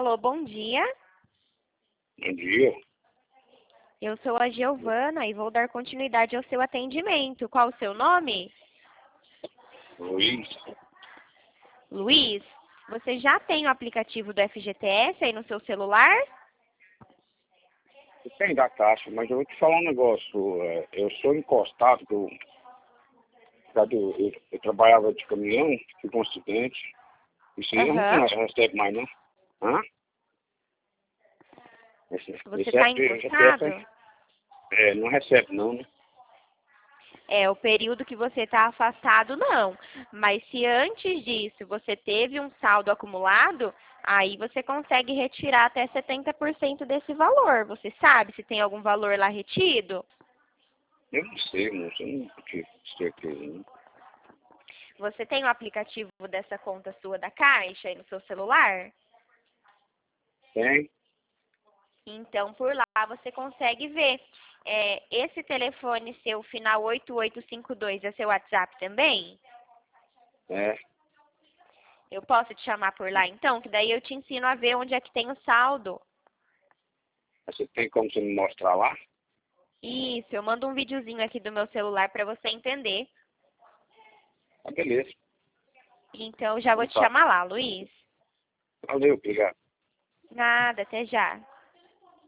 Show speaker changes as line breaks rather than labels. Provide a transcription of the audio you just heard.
Alô, bom dia.
Bom dia.
Eu sou a Giovana e vou dar continuidade ao seu atendimento. Qual o seu nome?
Luiz.
Luiz, você já tem o aplicativo do FGTS aí no seu celular?
Tem da Caixa, mas eu vou te falar um negócio. Eu sou encostado, eu trabalhava de caminhão, tive um acidente. Isso aí eu
Aham.
não recebe mais, não. Hã?
Você
Esse
está
FGTS
encostado?
não recebe não, né?
O período que você está afastado, não. Mas se antes disso você teve um saldo acumulado, aí você consegue retirar até 70% desse valor. Você sabe se tem algum valor lá retido?
Eu não sei, moço, eu não tive certeza, não.
Você tem o aplicativo dessa conta sua da Caixa aí no seu celular?
Tem?
Então, por lá você consegue ver. Esse telefone seu, final 8852, é seu WhatsApp também?
É.
Eu posso te chamar por lá, então? Que daí eu te ensino a ver onde é que tem o saldo.
Você tem como você me mostrar lá?
Isso, eu mando um videozinho aqui do meu celular para você entender.
Ah, beleza.
Então, já vou
Então
te
tá.
chamar lá, Luiz.
Valeu, obrigado.
Nada, até já.